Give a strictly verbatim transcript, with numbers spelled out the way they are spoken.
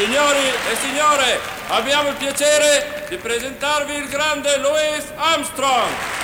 Signori e signore, abbiamo il piacere di presentarvi il grande Louis Armstrong.